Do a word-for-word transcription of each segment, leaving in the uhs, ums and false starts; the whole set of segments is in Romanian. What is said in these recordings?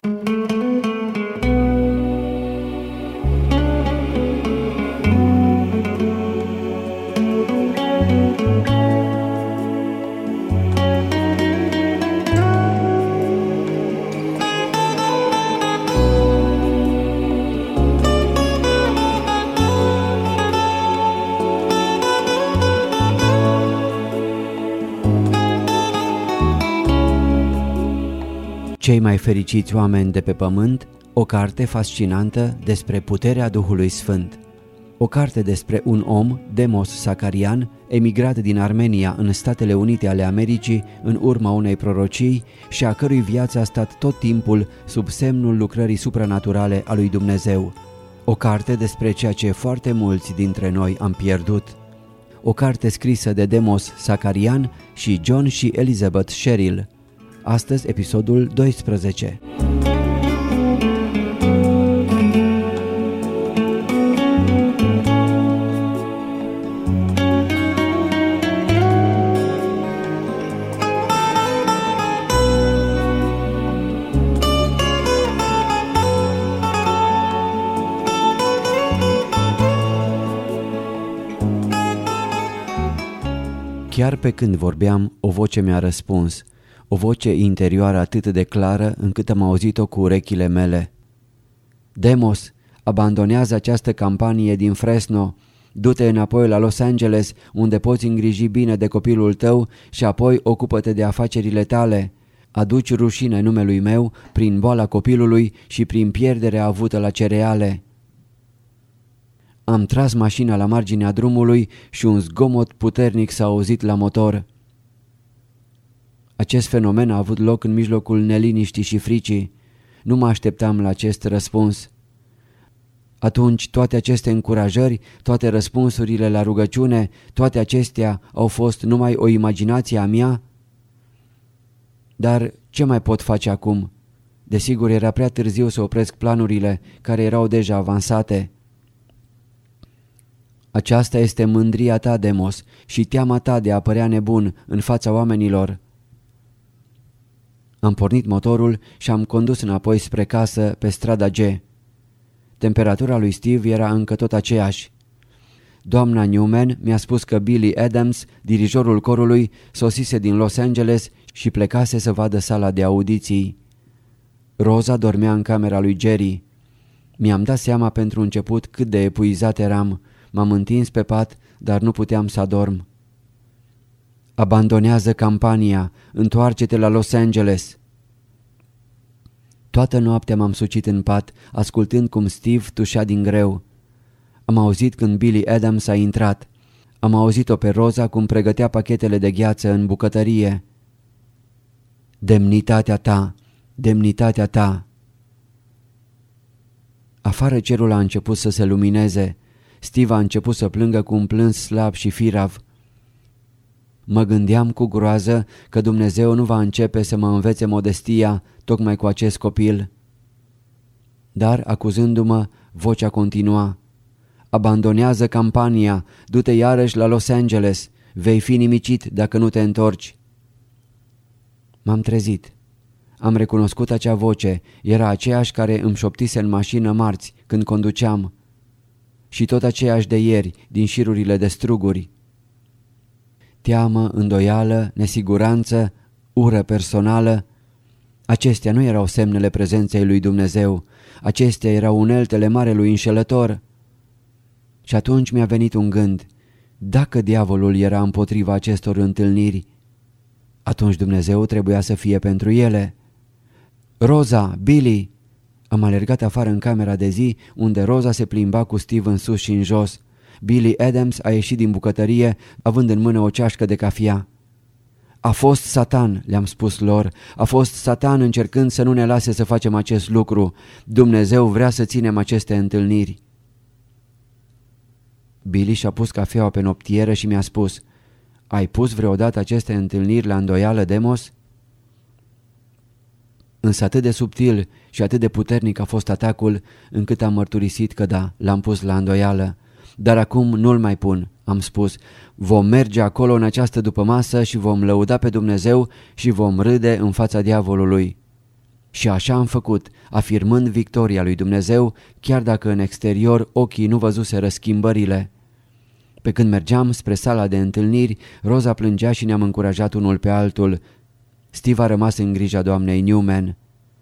Cei mai fericiți oameni de pe pământ, o carte fascinantă despre puterea Duhului Sfânt. O carte despre un om, Demos Shakarian, emigrat din Armenia în Statele Unite ale Americii în urma unei prorocii și a cărui viață a stat tot timpul sub semnul lucrării supranaturale a lui Dumnezeu. O carte despre ceea ce foarte mulți dintre noi am pierdut. O carte scrisă de Demos Shakarian și John și Elizabeth Sherrill. Astăzi, episodul doisprezece. Chiar pe când vorbeam, o voce mi-a răspuns. O voce interioară atât de clară încât am auzit-o cu urechile mele. Demos, abandonează această campanie din Fresno, du-te înapoi la Los Angeles unde poți îngriji bine de copilul tău și apoi ocupă-te de afacerile tale. Aduci rușine numelui meu prin boala copilului și prin pierderea avută la cereale. Am tras mașina la marginea drumului și un zgomot puternic s-a auzit la motor. Acest fenomen a avut loc în mijlocul neliniștii și fricii. Nu mă așteptam la acest răspuns. Atunci toate aceste încurajări, toate răspunsurile la rugăciune, toate acestea au fost numai o imaginație a mea? Dar ce mai pot face acum? Desigur, era prea târziu să opresc planurile care erau deja avansate. Aceasta este mândria ta, Demos, și teama ta de a părea nebun în fața oamenilor. Am pornit motorul și am condus înapoi spre casă pe strada G. Temperatura lui Steve era încă tot aceeași. Doamna Newman mi-a spus că Billy Adams, dirijorul corului, sosise din Los Angeles și plecase să vadă sala de audiții. Roza dormea în camera lui Jerry. Mi-am dat seama pentru început cât de epuizat eram. M-am întins pe pat, dar nu puteam să adorm. Abandonează campania, întoarce-te la Los Angeles. Toată noaptea m-am sucit în pat, ascultând cum Steve tușea din greu. Am auzit când Billy Adams a intrat. Am auzit-o pe Roza cum pregătea pachetele de gheață în bucătărie. Demnitatea ta, demnitatea ta. Afară cerul a început să se lumineze. Steve a început să plângă cu un plâns slab și firav. Mă gândeam cu groază că Dumnezeu nu va începe să mă învețe modestia tocmai cu acest copil. Dar, acuzându-mă, vocea continua. Abandonează campania, du-te iarăși la Los Angeles, vei fi nimicit dacă nu te întorci. M-am trezit. Am recunoscut acea voce, era aceeași care îmi șoptise în mașină marți când conduceam. Și tot aceeași de ieri, din șirurile de struguri. Teamă, îndoială, nesiguranță, ură personală. Acestea nu erau semnele prezenței lui Dumnezeu, acestea erau uneltele marelui înșelător. Și atunci mi-a venit un gând, dacă diavolul era împotriva acestor întâlniri, atunci Dumnezeu trebuia să fie pentru ele. Roza, Billy! Am alergat afară în camera de zi, unde Roza se plimba cu Steve în sus și în jos. Billy Adams a ieșit din bucătărie, având în mână o ceașcă de cafea. A fost Satan, le-am spus lor, a fost Satan încercând să nu ne lase să facem acest lucru. Dumnezeu vrea să ținem aceste întâlniri. Billy și-a pus cafeaua pe noptieră și mi-a spus, ai pus vreodată aceste întâlniri la îndoială, Demos? Însă atât de subtil și atât de puternic a fost atacul, încât am mărturisit că da, l-am pus la îndoială. Dar acum nu-l mai pun, am spus, vom merge acolo în această dupămasă și vom lăuda pe Dumnezeu și vom râde în fața diavolului. Și așa am făcut, afirmând victoria lui Dumnezeu, chiar dacă în exterior ochii nu văzuseră schimbările. Pe când mergeam spre sala de întâlniri, Roza plângea și ne-am încurajat unul pe altul. Steve a rămas în grija doamnei Newman.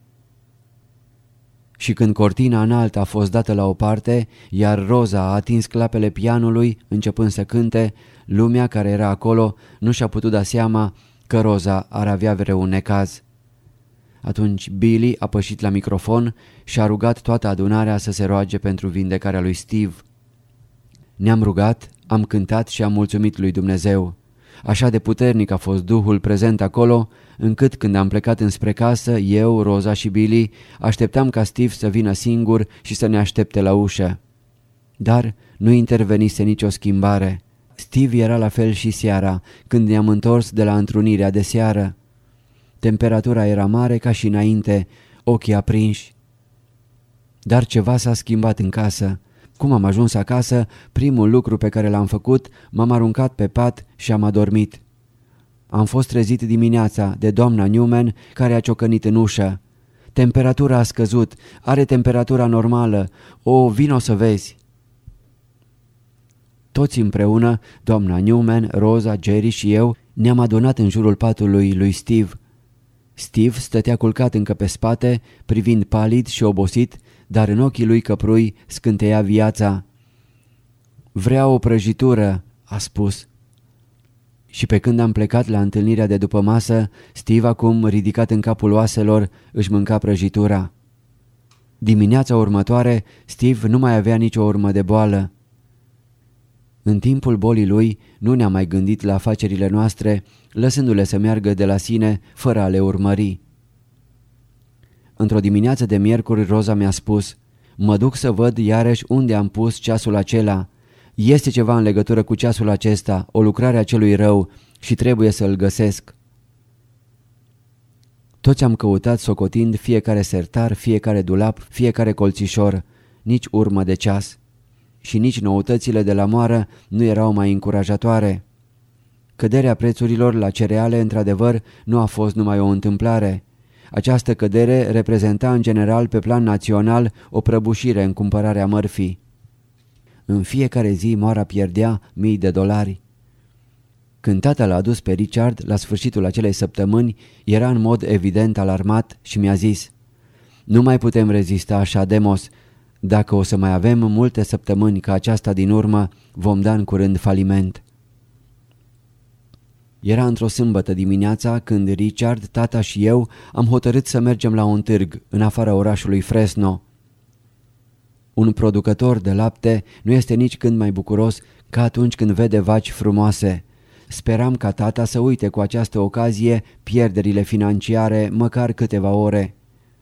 Și când cortina înaltă a fost dată la o parte, iar Roza a atins clapele pianului, începând să cânte, lumea care era acolo nu și-a putut da seama că Roza ar avea vreun necaz. Atunci Billy a pășit la microfon și a rugat toată adunarea să se roage pentru vindecarea lui Steve. Ne-am rugat, am cântat și am mulțumit lui Dumnezeu. Așa de puternic a fost Duhul prezent acolo, încât când am plecat înspre casă, eu, Roza și Billy, așteptam ca Steve să vină singur și să ne aștepte la ușă. Dar nu intervenise nicio schimbare. Steve era la fel și seara, când ne-am întors de la întrunirea de seară. Temperatura era mare ca și înainte, ochii aprinși. Dar ceva s-a schimbat în casă. Cum am ajuns acasă, primul lucru pe care l-am făcut, m-am aruncat pe pat și am adormit. Am fost trezit dimineața de doamna Newman, care a ciocănit în ușă. Temperatura a scăzut, are temperatura normală, o, vino să vezi. Toți împreună, doamna Newman, Roza, Jerry și eu, ne-am adunat în jurul patului lui Steve. Steve stătea culcat încă pe spate, privind palid și obosit, dar în ochii lui căprui scânteia viața. Vreau o prăjitură, a spus. Și pe când am plecat la întâlnirea de după masă, Steve, acum ridicat în capul oaselor, își mânca prăjitura. Dimineața următoare, Steve nu mai avea nicio urmă de boală. În timpul bolii lui nu ne-am mai gândit la afacerile noastre, lăsându-le să meargă de la sine fără a le urmări. Într-o dimineață de miercuri, Roza mi-a spus: mă duc să văd iarăși unde am pus ceasul acela. Este ceva în legătură cu ceasul acesta, o lucrare a celui rău, și trebuie să-l găsesc. Toți am căutat socotind fiecare sertar, fiecare dulap, fiecare colțișor, nici urmă de ceas. Și nici noutățile de la moară nu erau mai încurajatoare. Căderea prețurilor la cereale, într-adevăr, nu a fost numai o întâmplare. Această cădere reprezenta în general pe plan național o prăbușire în cumpărarea mărfii. În fiecare zi moara pierdea mii de dolari. Când tata l-a adus pe Richard la sfârșitul acelei săptămâni, era în mod evident alarmat și mi-a zis: nu mai putem rezista așa, Demos. Dacă o să mai avem multe săptămâni ca aceasta din urmă, vom da în curând faliment. Era într-o sâmbătă dimineața când Richard, tata și eu am hotărât să mergem la un târg în afara orașului Fresno. Un producător de lapte nu este nici când mai bucuros ca atunci când vede vaci frumoase. Speram ca tata să uite cu această ocazie pierderile financiare măcar câteva ore.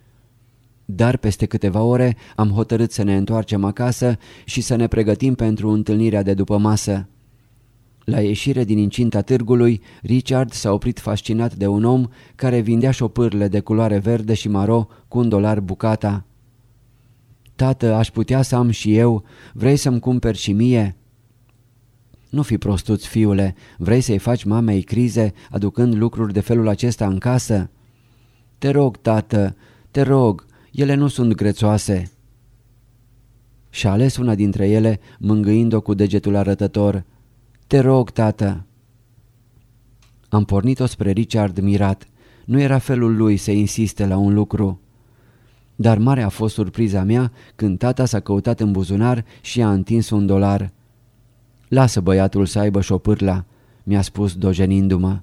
Dar peste câteva ore am hotărât să ne întoarcem acasă și să ne pregătim pentru întâlnirea de după masă. La ieșire din incinta târgului, Richard s-a oprit fascinat de un om care vindea șopârle de culoare verde și maro cu un dolar bucata. Tată, aș putea să am și eu, vrei să-mi cumperi și mie? Nu fi prostuț, fiule, vrei să-i faci mamei crize aducând lucruri de felul acesta în casă? Te rog, tată, te rog, ele nu sunt grețoase. Și-a ales una dintre ele, mângâind-o cu degetul arătător. Te rog, tată. Am pornit-o spre Richard mirat. Nu era felul lui să insiste la un lucru. Dar mare a fost surpriza mea când tata s-a căutat în buzunar și a întins un dolar. Lasă băiatul să aibă șopârla, mi-a spus dojenindu-mă.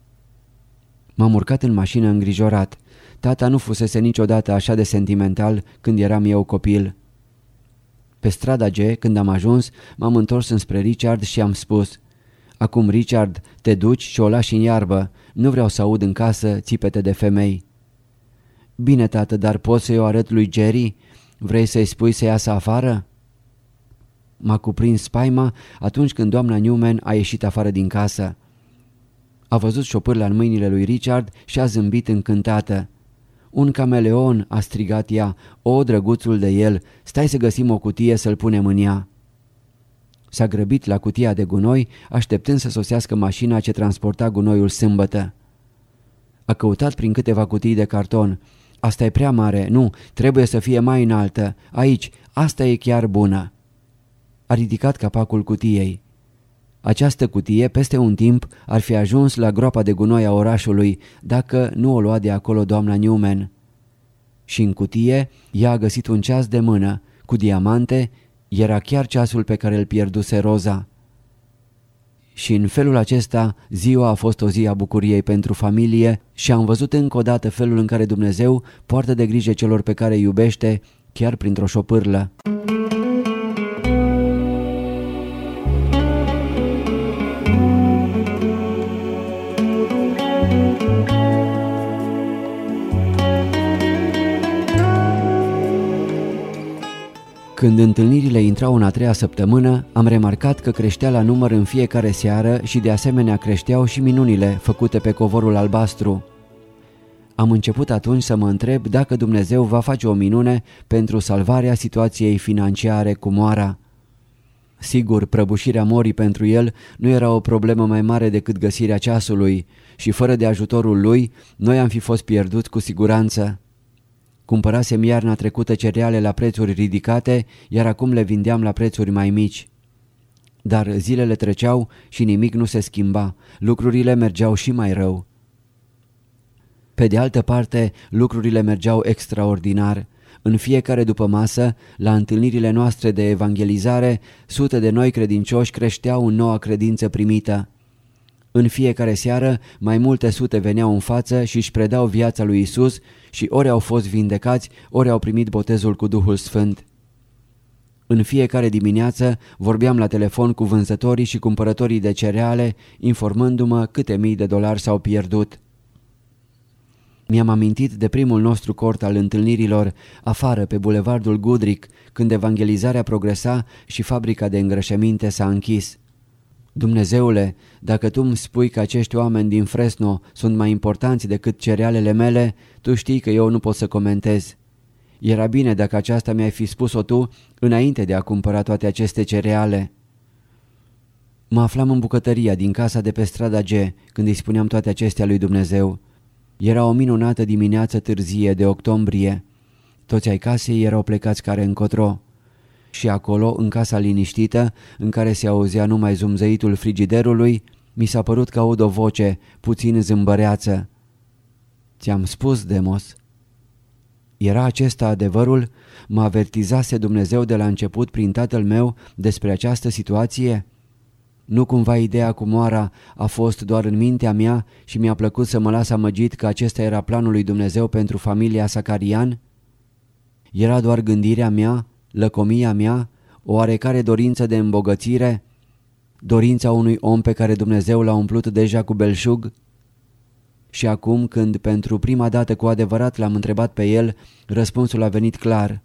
M-am urcat în mașină îngrijorat. Tata nu fusese niciodată așa de sentimental când eram eu copil. Pe strada G, când am ajuns, m-am întors înspre Richard și am spus: acum, Richard, te duci și o lași în iarbă, nu vreau să aud în casă țipete de femei. Bine, tată, dar poți să-i o arăt lui Jerry? Vrei să-i spui să iasă afară? M-a cuprins spaima atunci când doamna Newman a ieșit afară din casă. A văzut șopârla în mâinile lui Richard și a zâmbit încântată. Un cameleon, a strigat ea, o, drăguțul de el, stai să găsim o cutie să-l punem în ea. S-a grăbit la cutia de gunoi, așteptând să sosească mașina ce transporta gunoiul sâmbătă. A căutat prin câteva cutii de carton. Asta e prea mare, nu, trebuie să fie mai înaltă, aici, asta e chiar bună. A ridicat capacul cutiei. Această cutie, peste un timp, ar fi ajuns la groapa de gunoi a orașului, dacă nu o lua de acolo doamna Newman. Și în cutie ea a găsit un ceas de mână, cu diamante, era chiar ceasul pe care îl pierduse Roza. Și în felul acesta ziua a fost o zi a bucuriei pentru familie și am văzut încă o dată felul în care Dumnezeu poartă de grijă celor pe care îi iubește, chiar printr-o șopârlă. Când întâlnirile intrau în a treia săptămână, am remarcat că creștea la număr în fiecare seară și de asemenea creșteau și minunile făcute pe covorul albastru. Am început atunci să mă întreb dacă Dumnezeu va face o minune pentru salvarea situației financiare cu moara. Sigur, prăbușirea morii pentru el nu era o problemă mai mare decât găsirea ceasului și fără de ajutorul lui, noi am fi fost pierduți cu siguranță. Cumpărasem iarna trecută cereale la prețuri ridicate, iar acum le vindeam la prețuri mai mici. Dar zilele treceau și nimic nu se schimba, lucrurile mergeau și mai rău. Pe de altă parte, lucrurile mergeau extraordinar. În fiecare dupămasă, la întâlnirile noastre de evangelizare, sute de noi credincioși creșteau în noua credință primită. În fiecare seară, mai multe sute veneau în față și își predau viața lui Isus și ori au fost vindecați, ori au primit botezul cu Duhul Sfânt. În fiecare dimineață vorbeam la telefon cu vânzătorii și cumpărătorii de cereale, informându-mă câte mii de dolari s-au pierdut. Mi-am amintit de primul nostru cort al întâlnirilor, afară pe bulevardul Goodrich, când evangelizarea progresa și fabrica de îngrășăminte s-a închis. Dumnezeule, dacă Tu îmi spui că acești oameni din Fresno sunt mai importanți decât cerealele mele, Tu știi că eu nu pot să comentez. Era bine dacă aceasta mi-ai fi spus-o Tu înainte de a cumpăra toate aceste cereale. Mă aflam în bucătăria din casa de pe strada G când îi spuneam toate acestea lui Dumnezeu. Era o minunată dimineață târzie de octombrie. Toți ai casei erau plecați care încotro. Și acolo, în casa liniștită, în care se auzea numai zumzăitul frigiderului, mi s-a părut că aud o voce, puțin zâmbăreață. Ți-am spus, Demos. Era acesta adevărul? Mă avertizase Dumnezeu de la început prin tatăl meu despre această situație? Nu cumva ideea cu moara a fost doar în mintea mea și mi-a plăcut să mă las amăgit că acesta era planul lui Dumnezeu pentru familia Sacarian? Era doar gândirea mea, lăcomia mea, o oarecare dorință de îmbogățire, dorința unui om pe care Dumnezeu l-a umplut deja cu belșug? Și acum, când pentru prima dată cu adevărat l-am întrebat pe el, răspunsul a venit clar.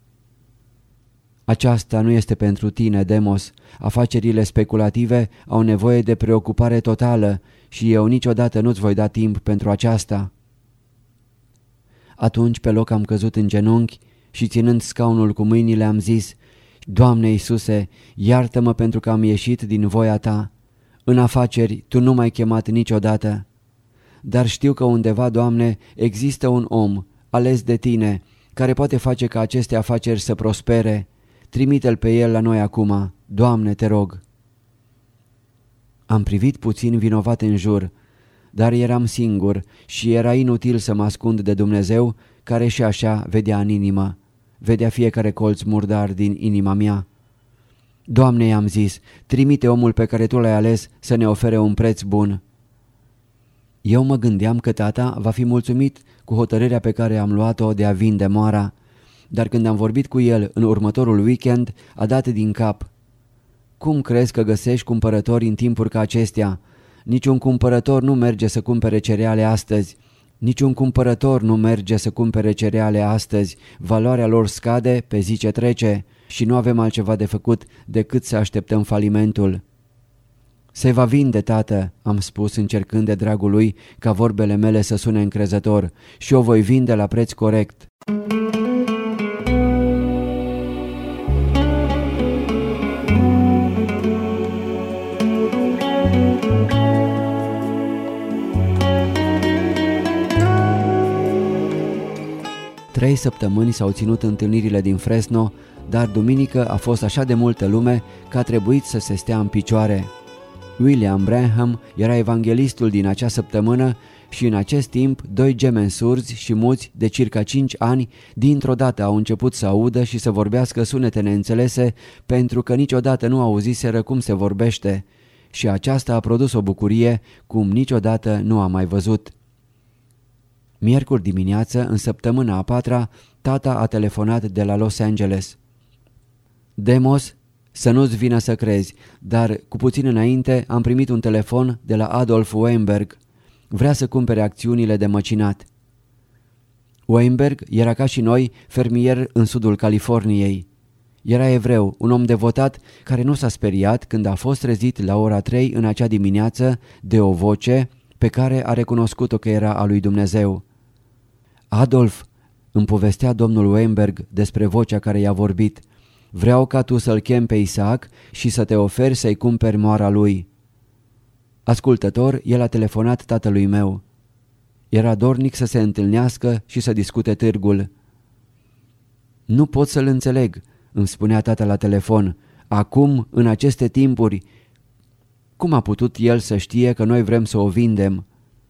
Aceasta nu este pentru tine, Demos. Afacerile speculative au nevoie de preocupare totală și eu niciodată nu-ți voi da timp pentru aceasta. Atunci pe loc am căzut în genunchi și ținând scaunul cu mâinile am zis: Doamne Iisuse, iartă-mă pentru că am ieșit din voia Ta. În afaceri Tu nu m-ai chemat niciodată. Dar știu că undeva, Doamne, există un om ales de Tine care poate face ca aceste afaceri să prospere. Trimite-l pe el la noi acum, Doamne, Te rog. Am privit puțin vinovat în jur, dar eram singur și era inutil să mă ascund de Dumnezeu, care și așa vedea în inimă, vedea fiecare colț murdar din inima mea. Doamne, i-am zis, trimite omul pe care Tu l-ai ales să ne ofere un preț bun. Eu mă gândeam că tata va fi mulțumit cu hotărârea pe care am luat-o de a vinde moara, dar când am vorbit cu el în următorul weekend, a dat din cap. Cum crezi că găsești cumpărători în timpuri ca acestea? Niciun cumpărător nu merge să cumpere cereale astăzi. Niciun cumpărător nu merge să cumpere cereale astăzi. Valoarea lor scade pe zi ce trece și nu avem altceva de făcut decât să așteptăm falimentul. Se va vinde, tată, am spus încercând de dragul lui ca vorbele mele să sune încrezător, și o voi vinde la preț corect. Trei săptămâni s-au ținut întâlnirile din Fresno, dar duminică a fost așa de multă lume că a trebuit să se stea în picioare. William Branham era evanghelistul din acea săptămână și în acest timp doi gemeni surzi și muți de circa cinci ani dintr-o dată au început să audă și să vorbească sunete neînțelese pentru că niciodată nu auziseră cum se vorbește și aceasta a produs o bucurie cum niciodată nu a mai văzut. Miercuri dimineață, în săptămâna a patra, tata a telefonat de la Los Angeles. Demos, să nu-ți vină să crezi, dar cu puțin înainte am primit un telefon de la Adolf Weinberg. Vrea să cumpere acțiunile de măcinat. Weinberg era ca și noi fermier în sudul Californiei. Era evreu, un om devotat care nu s-a speriat când a fost trezit la ora trei în acea dimineață de o voce pe care a recunoscut-o că era a lui Dumnezeu. Adolf, îmi povestea domnul Weinberg despre vocea care i-a vorbit, vreau ca tu să-l chem pe Isaac și să te oferi să-i cumperi moara lui. Ascultător, el a telefonat tatălui meu. Era dornic să se întâlnească și să discute târgul. Nu pot să-l înțeleg, îmi spunea tata la telefon. Acum, în aceste timpuri, cum a putut el să știe că noi vrem să o vindem?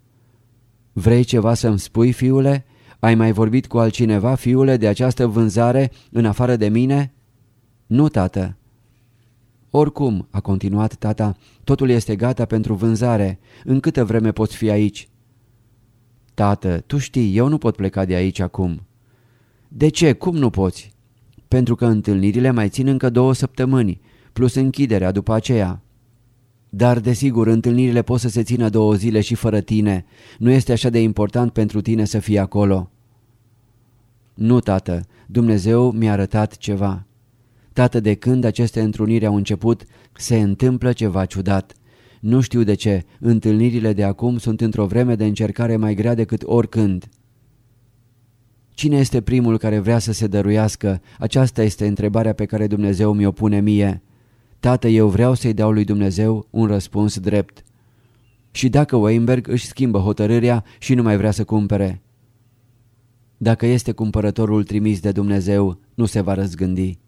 Vrei ceva să-mi spui, fiule? Ai mai vorbit cu altcineva, fiule, de această vânzare în afară de mine? Nu, tată. Oricum, a continuat tata, totul este gata pentru vânzare. În câtă vreme poți fi aici? Tată, tu știi, eu nu pot pleca de aici acum. De ce? Cum nu poți? Pentru că întâlnirile mai țin încă două săptămâni, plus închiderea după aceea. Dar, desigur, întâlnirile pot să se țină două zile și fără tine. Nu este așa de important pentru tine să fii acolo. Nu, tată, Dumnezeu mi-a arătat ceva. Tată, de când aceste întruniri au început, se întâmplă ceva ciudat. Nu știu de ce, întâlnirile de acum sunt într-o vreme de încercare mai grea decât oricând. Cine este primul care vrea să se dăruiască? Aceasta este întrebarea pe care Dumnezeu mi-o pune mie. Tată, eu vreau să-i dau lui Dumnezeu un răspuns drept. Și dacă Weinberg își schimbă hotărârea și nu mai vrea să cumpere? Dacă este cumpărătorul trimis de Dumnezeu, nu se va răzgândi.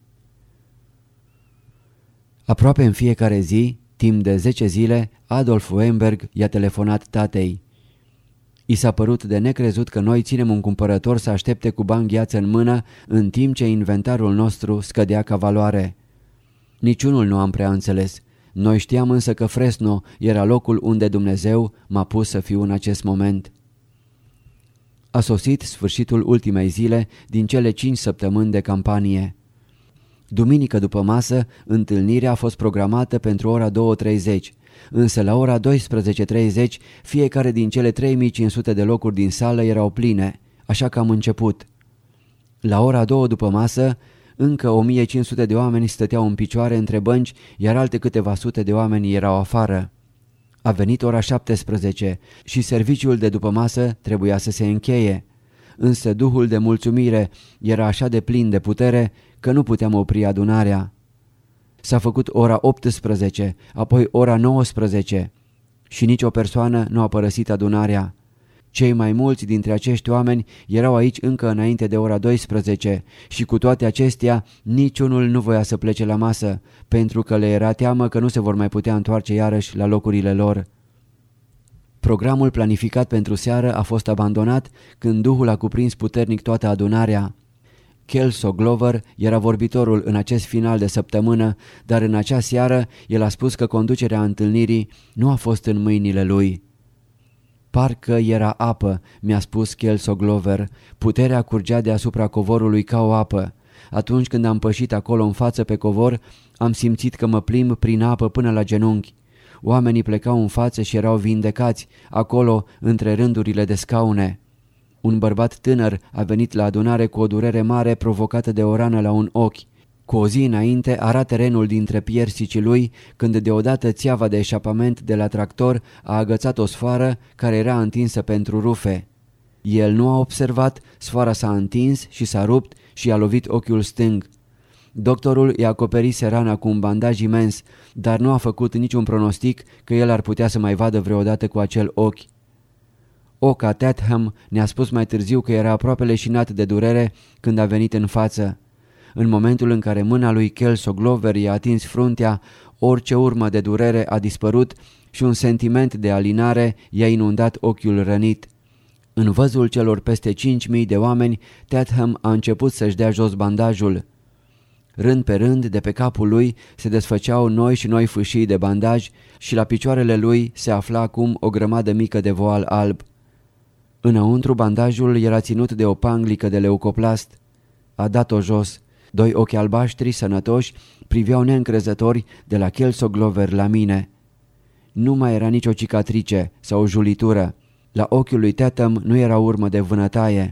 Aproape în fiecare zi, timp de zece zile, Adolf Weinberg i-a telefonat tatei. I s-a părut de necrezut că noi ținem un cumpărător să aștepte cu bani gheață în mână în timp ce inventarul nostru scădea ca valoare. Niciunul nu am prea înțeles. Noi știam însă că Fresno era locul unde Dumnezeu m-a pus să fiu în acest moment. A sosit sfârșitul ultimei zile din cele cinci săptămâni de campanie. Duminică după masă, întâlnirea a fost programată pentru ora două treizeci, însă la ora douăsprezece treizeci fiecare din cele trei mii cinci sute de locuri din sală erau pline, așa că am început. La ora două după masă, încă o mie cinci sute de oameni stăteau în picioare între bănci, iar alte câteva sute de oameni erau afară. A venit ora șaptesprezece și serviciul de după masă trebuia să se încheie. Însă duhul de mulțumire era așa de plin de putere că nu puteam opri adunarea. S-a făcut ora optsprezece, apoi ora nouăsprezece și nicio persoană nu a părăsit adunarea. Cei mai mulți dintre acești oameni erau aici încă înainte de ora douăsprezece și cu toate acestea niciunul nu voia să plece la masă, pentru că le era teamă că nu se vor mai putea întoarce iarăși la locurile lor. Programul planificat pentru seară a fost abandonat când Duhul a cuprins puternic toată adunarea. Kelso Glover era vorbitorul în acest final de săptămână, dar în acea seară el a spus că conducerea întâlnirii nu a fost în mâinile lui. Parcă era apă, mi-a spus Kelso Glover, puterea curgea deasupra covorului ca o apă. Atunci când am pășit acolo în față pe covor, am simțit că mă plimb prin apă până la genunchi. Oamenii plecau în față și erau vindecați, acolo, între rândurile de scaune. Un bărbat tânăr a venit la adunare cu o durere mare provocată de o rană la un ochi. Cu o zi înainte ara terenul dintre piersicii lui, când deodată țeava de eșapament de la tractor a agățat o sfoară care era întinsă pentru rufe. El nu a observat, sfoara s-a întins și s-a rupt și i-a lovit ochiul stâng. Doctorul i-a acoperise rana cu un bandaj imens, dar nu a făcut niciun pronostic că el ar putea să mai vadă vreodată cu acel ochi. Oca Tatham ne-a spus mai târziu că era aproape leșinat de durere când a venit în față. În momentul în care mâna lui Kelso Glover i-a atins fruntea, orice urmă de durere a dispărut și un sentiment de alinare i-a inundat ochiul rănit. În văzul celor peste cinci mii de oameni, Tatham a început să-și dea jos bandajul. Rând pe rând, de pe capul lui se desfăceau noi și noi fâșii de bandaj și la picioarele lui se afla acum o grămadă mică de voal alb. Înăuntru, bandajul era ținut de o panglică de leucoplast. A dat-o jos. Doi ochi albaștri sănătoși priveau neîncrezători de la Kelso Glover la mine. Nu mai era nicio cicatrice sau o julitură. La ochiul lui Tatham nu era urmă de vânătaie.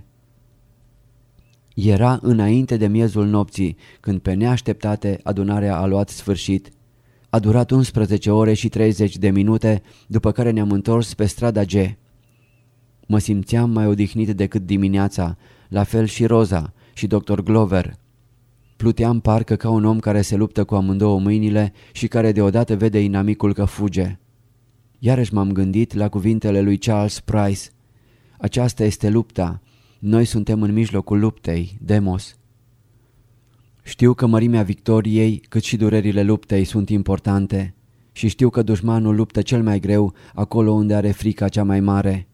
Era înainte de miezul nopții, când pe neașteptate adunarea a luat sfârșit. A durat unsprezece ore și treizeci de minute, după care ne-am întors pe strada G. Mă simțeam mai odihnit decât dimineața, la fel și Roza și doctor Glover. Pluteam parcă ca un om care se luptă cu amândouă mâinile și care deodată vede inamicul că fuge. Iarăși m-am gândit la cuvintele lui Charles Price. Aceasta este lupta. Noi suntem în mijlocul luptei, Demos. Știu că mărimea victoriei, cât și durerile luptei sunt importante și știu că dușmanul luptă cel mai greu acolo unde are frica cea mai mare.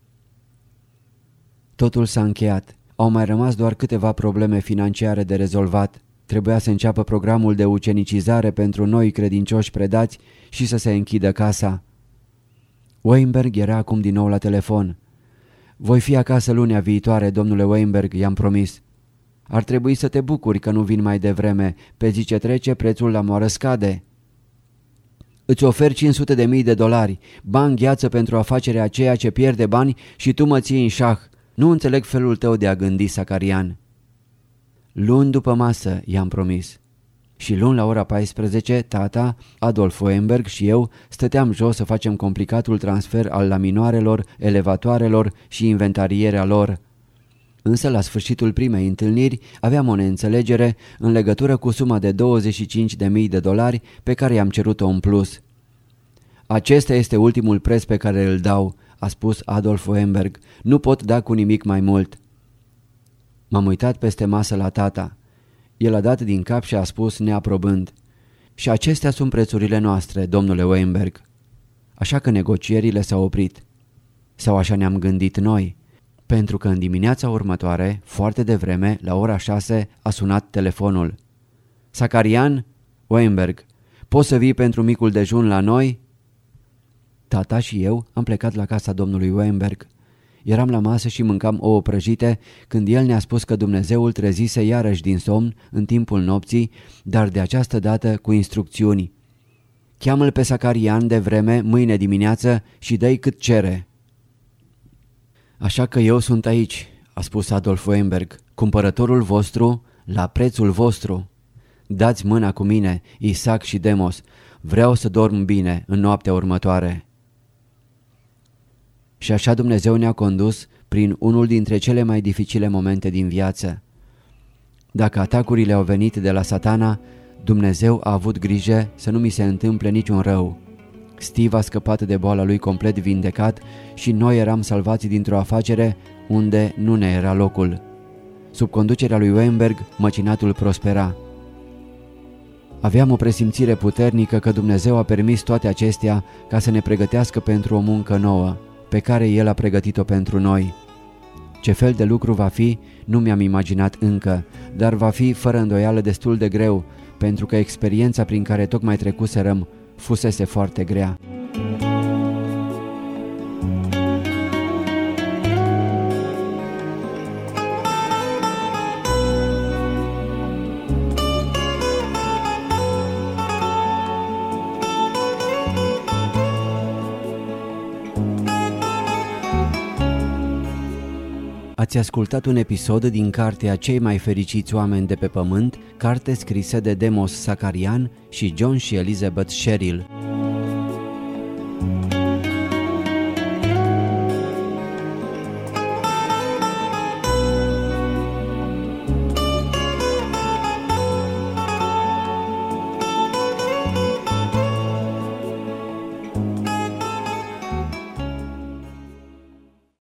Totul s-a încheiat. Au mai rămas doar câteva probleme financiare de rezolvat. Trebuia să înceapă programul de ucenicizare pentru noi credincioși predați și să se închidă casa. Weinberg era acum din nou la telefon. Voi fi acasă lunea viitoare, domnule Weinberg, i-am promis. Ar trebui să te bucuri că nu vin mai devreme. Pe zi ce trece, prețul la moară scade. Îți ofer cinci sute de mii de dolari, bani gheață pentru afacerea aceea ce pierde bani și tu mă ții în șah. Nu înțeleg felul tău de a gândi, Sacarian. Luni după masă, i-am promis. Și luni la ora paisprezece, tata, Adolf Weinberg și eu stăteam jos să facem complicatul transfer al laminoarelor, elevatoarelor și inventarierea lor. Însă la sfârșitul primei întâlniri aveam o neînțelegere în legătură cu suma de douăzeci și cinci de mii de dolari pe care i-am cerut-o în plus. Acesta este ultimul preț pe care îl dau, a spus Adolf Weinberg. Nu pot da cu nimic mai mult. M-am uitat peste masă la tata. El a dat din cap și a spus neaprobând: și acestea sunt prețurile noastre, domnule Weinberg. Așa că negocierile s-au oprit. Sau așa ne-am gândit noi, pentru că în dimineața următoare, foarte devreme, la ora șase, a sunat telefonul. Sacarian? Weinberg, poți să vii pentru micul dejun la noi? Tata și eu am plecat la casa domnului Weinberg. Eram la masă și mâncam ouă prăjite când el ne-a spus că Dumnezeul trezise iarăși din somn în timpul nopții, dar de această dată cu instrucțiuni. Cheamă-l pe Sacarian de vreme mâine dimineață și dă-i cât cere. Așa că eu sunt aici, a spus Adolf Weinberg, cumpărătorul vostru la prețul vostru. Dați mâna cu mine, Isaac și Demos, vreau să dorm bine în noaptea următoare. Și așa Dumnezeu ne-a condus prin unul dintre cele mai dificile momente din viață. Dacă atacurile au venit de la Satana, Dumnezeu a avut grijă să nu mi se întâmple niciun rău. Steve a scăpat de boala lui complet vindecat și noi eram salvați dintr-o afacere unde nu ne era locul. Sub conducerea lui Weinberg, măcinatul prospera. Aveam o presimțire puternică că Dumnezeu a permis toate acestea ca să ne pregătească pentru o muncă nouă, pe care El a pregătit-o pentru noi. Ce fel de lucru va fi, nu mi-am imaginat încă, dar va fi fără îndoială destul de greu, pentru că experiența prin care tocmai trecuserăm fusese foarte grea. Ați ascultat un episod din cartea Cei mai fericiți oameni de pe pământ, carte scrisă de Demos Sacarian și John și Elizabeth Sherrill.